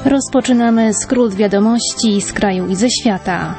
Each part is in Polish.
Rozpoczynamy skrót wiadomości z kraju i ze świata.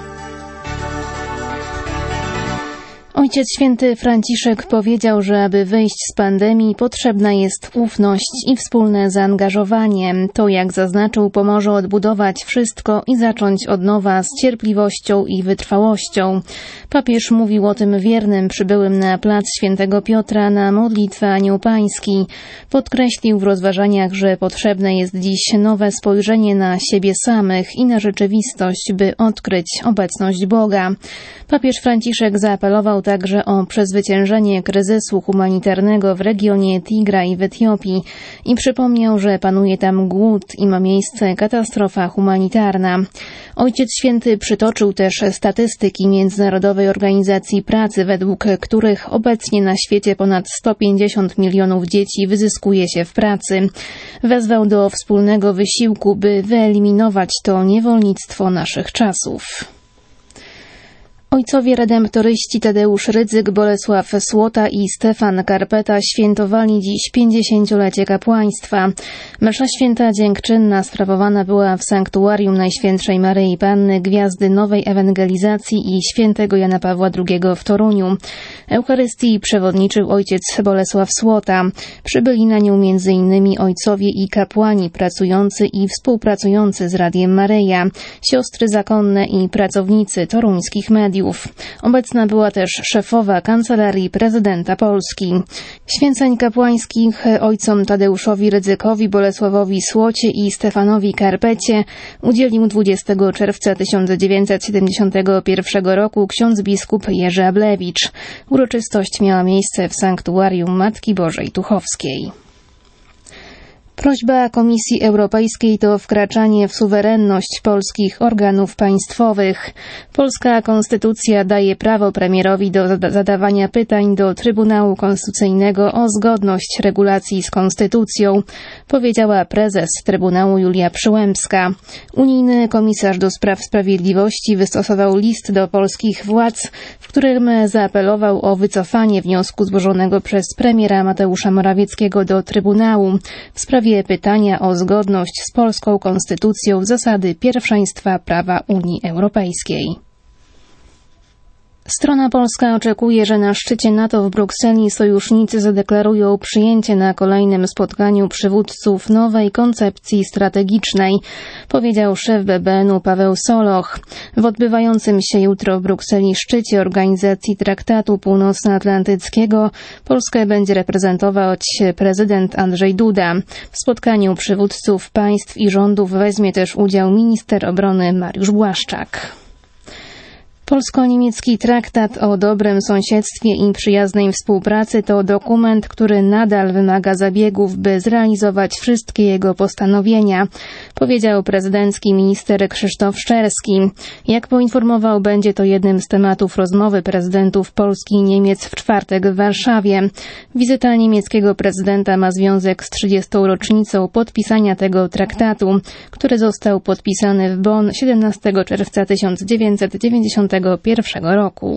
Ojciec Święty Franciszek powiedział, że aby wyjść z pandemii potrzebna jest ufność i wspólne zaangażowanie. To, jak zaznaczył, pomoże odbudować wszystko i zacząć od nowa z cierpliwością i wytrwałością. Papież mówił o tym wiernym przybyłym na plac Świętego Piotra na modlitwę Anioł Pański. Podkreślił w rozważaniach, że potrzebne jest dziś nowe spojrzenie na siebie samych i na rzeczywistość, by odkryć obecność Boga. Papież Franciszek zaapelował także o przezwyciężenie kryzysu humanitarnego w regionie Tigraj w Etiopii i przypomniał, że panuje tam głód i ma miejsce katastrofa humanitarna. Ojciec Święty przytoczył też statystyki Międzynarodowej Organizacji Pracy, według których obecnie na świecie ponad 150 milionów dzieci wyzyskuje się w pracy. Wezwał do wspólnego wysiłku, by wyeliminować to niewolnictwo naszych czasów. Ojcowie redemptoryści Tadeusz Rydzyk, Bolesław Słota i Stefan Karpeta świętowali dziś 50-lecie kapłaństwa. Msza święta dziękczynna sprawowana była w sanktuarium Najświętszej Maryi Panny, Gwiazdy Nowej Ewangelizacji i świętego Jana Pawła II w Toruniu. Eucharystii przewodniczył ojciec Bolesław Słota. Przybyli na nią m.in. ojcowie i kapłani pracujący i współpracujący z Radiem Maryja, siostry zakonne i pracownicy toruńskich mediów. Obecna była też szefowa Kancelarii Prezydenta Polski. Święceń kapłańskich ojcom Tadeuszowi Rydzykowi, Bolesławowi Słocie i Stefanowi Karpecie udzielił 20 czerwca 1971 roku ksiądz biskup Jerzy Ablewicz. Uroczystość miała miejsce w sanktuarium Matki Bożej Tuchowskiej. Prośba Komisji Europejskiej to wkraczanie w suwerenność polskich organów państwowych. Polska konstytucja daje prawo premierowi do zadawania pytań do Trybunału Konstytucyjnego o zgodność regulacji z konstytucją, powiedziała prezes Trybunału Julia Przyłębska. Unijny komisarz do spraw sprawiedliwości wystosował list do polskich władz, w którym zaapelował o wycofanie wniosku złożonego przez premiera Mateusza Morawieckiego do Trybunału w sprawie pytania o zgodność z polską konstytucją zasady pierwszeństwa prawa Unii Europejskiej. Strona polska oczekuje, że na szczycie NATO w Brukseli sojusznicy zadeklarują przyjęcie na kolejnym spotkaniu przywódców nowej koncepcji strategicznej, powiedział szef BBN-u Paweł Soloch. W odbywającym się jutro w Brukseli szczycie Organizacji Traktatu Północnoatlantyckiego Polskę będzie reprezentować prezydent Andrzej Duda. W spotkaniu przywódców państw i rządów weźmie też udział minister obrony Mariusz Błaszczak. Polsko-niemiecki traktat o dobrym sąsiedztwie i przyjaznej współpracy to dokument, który nadal wymaga zabiegów, by zrealizować wszystkie jego postanowienia, powiedział prezydencki minister Krzysztof Szczerski. Jak poinformował, będzie to jednym z tematów rozmowy prezydentów Polski i Niemiec w czwartek w Warszawie. Wizyta niemieckiego prezydenta ma związek z 30. rocznicą podpisania tego traktatu, który został podpisany w Bonn 17 czerwca 1991 roku.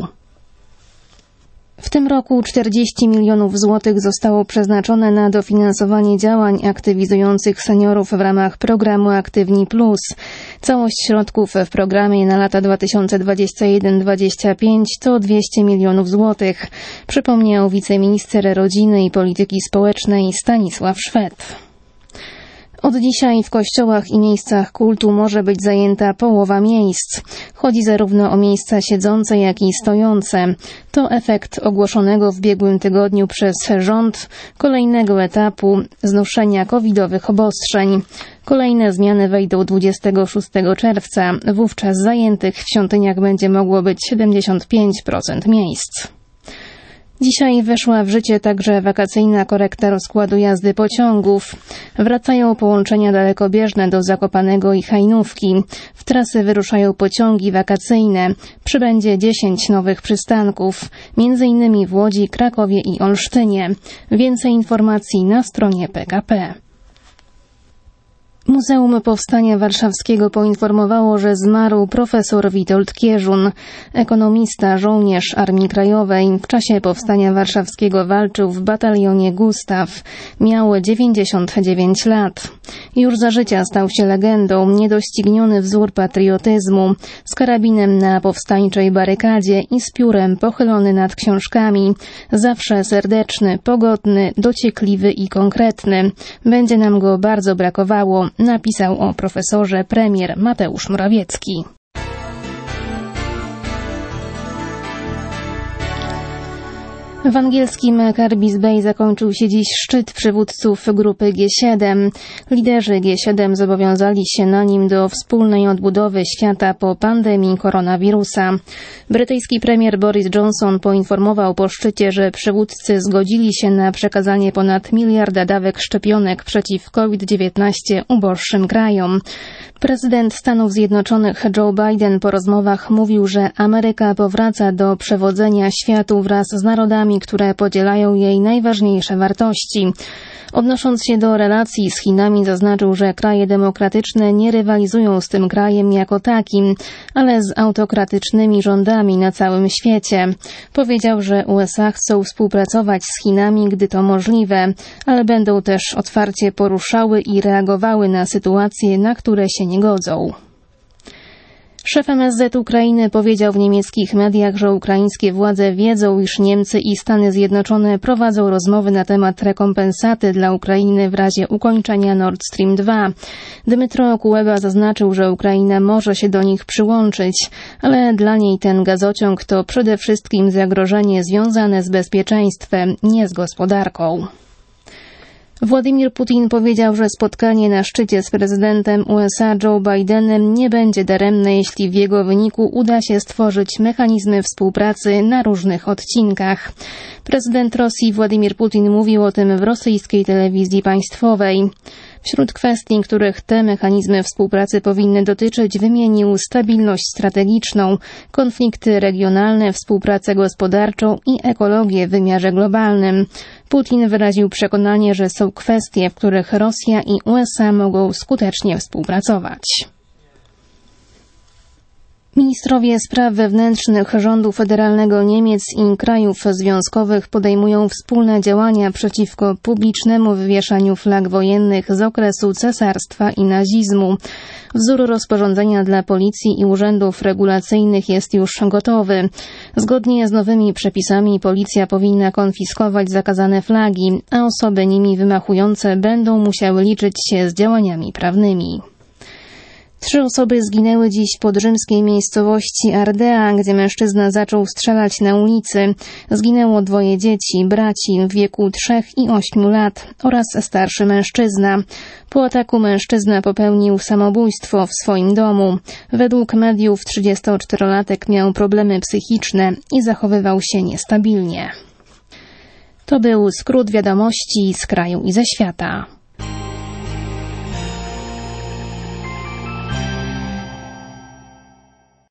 W tym roku 40 milionów złotych zostało przeznaczone na dofinansowanie działań aktywizujących seniorów w ramach programu Aktywni Plus. Całość środków w programie na lata 2021-2025 to 200 milionów złotych, przypomniał wiceminister rodziny i polityki społecznej Stanisław Szwed. Od dzisiaj w kościołach i miejscach kultu może być zajęta połowa miejsc. Chodzi zarówno o miejsca siedzące, jak i stojące. To efekt ogłoszonego w ubiegłym tygodniu przez rząd kolejnego etapu znoszenia covidowych obostrzeń. Kolejne zmiany wejdą 26 czerwca. Wówczas zajętych w świątyniach będzie mogło być 75% miejsc. Dzisiaj weszła w życie także wakacyjna korekta rozkładu jazdy pociągów. Wracają połączenia dalekobieżne do Zakopanego i Hajnówki. W trasy wyruszają pociągi wakacyjne. Przybędzie 10 nowych przystanków, m.in. w Łodzi, Krakowie i Olsztynie. Więcej informacji na stronie PKP. Muzeum Powstania Warszawskiego poinformowało, że zmarł profesor Witold Kieżun, ekonomista, żołnierz Armii Krajowej. W czasie Powstania Warszawskiego walczył w batalionie Gustaw. Miał 99 lat. Już za życia stał się legendą, niedościgniony wzór patriotyzmu, z karabinem na powstańczej barykadzie i z piórem pochylony nad książkami. Zawsze serdeczny, pogodny, dociekliwy i konkretny. Będzie nam go bardzo brakowało, napisał o profesorze premier Mateusz Morawiecki. W angielskim Carbis Bay zakończył się dziś szczyt przywódców grupy G7. Liderzy G7 zobowiązali się na nim do wspólnej odbudowy świata po pandemii koronawirusa. Brytyjski premier Boris Johnson poinformował po szczycie, że przywódcy zgodzili się na przekazanie ponad 1 miliarda dawek szczepionek przeciw COVID-19 uboższym krajom. Prezydent Stanów Zjednoczonych Joe Biden po rozmowach mówił, że Ameryka powraca do przewodzenia światu wraz z narodami, które podzielają jej najważniejsze wartości. Odnosząc się do relacji z Chinami, zaznaczył, że kraje demokratyczne nie rywalizują z tym krajem jako takim, ale z autokratycznymi rządami na całym świecie. Powiedział, że USA chcą współpracować z Chinami, gdy to możliwe, ale będą też otwarcie poruszały i reagowały na sytuacje, na które się nie godzą. Szef MSZ Ukrainy powiedział w niemieckich mediach, że ukraińskie władze wiedzą, iż Niemcy i Stany Zjednoczone prowadzą rozmowy na temat rekompensaty dla Ukrainy w razie ukończenia Nord Stream 2. Dmytro Kuleba zaznaczył, że Ukraina może się do nich przyłączyć, ale dla niej ten gazociąg to przede wszystkim zagrożenie związane z bezpieczeństwem, nie z gospodarką. Władimir Putin powiedział, że spotkanie na szczycie z prezydentem USA Joe Bidenem nie będzie daremne, jeśli w jego wyniku uda się stworzyć mechanizmy współpracy na różnych odcinkach. Prezydent Rosji Władimir Putin mówił o tym w rosyjskiej telewizji państwowej. Wśród kwestii, których te mechanizmy współpracy powinny dotyczyć, wymienił stabilność strategiczną, konflikty regionalne, współpracę gospodarczą i ekologię w wymiarze globalnym. Putin wyraził przekonanie, że są kwestie, w których Rosja i USA mogą skutecznie współpracować. Ministrowie spraw wewnętrznych rządu federalnego Niemiec i krajów związkowych podejmują wspólne działania przeciwko publicznemu wywieszaniu flag wojennych z okresu cesarstwa i nazizmu. Wzór rozporządzenia dla policji i urzędów regulacyjnych jest już gotowy. Zgodnie z nowymi przepisami policja powinna konfiskować zakazane flagi, a osoby nimi wymachujące będą musiały liczyć się z działaniami prawnymi. 3 osoby zginęły dziś pod rzymskiej miejscowości Ardea, gdzie mężczyzna zaczął strzelać na ulicy. Zginęło 2 dzieci, braci w wieku 3 i 8 lat oraz starszy mężczyzna. Po ataku mężczyzna popełnił samobójstwo w swoim domu. Według mediów 34-latek miał problemy psychiczne i zachowywał się niestabilnie. To był skrót wiadomości z kraju i ze świata.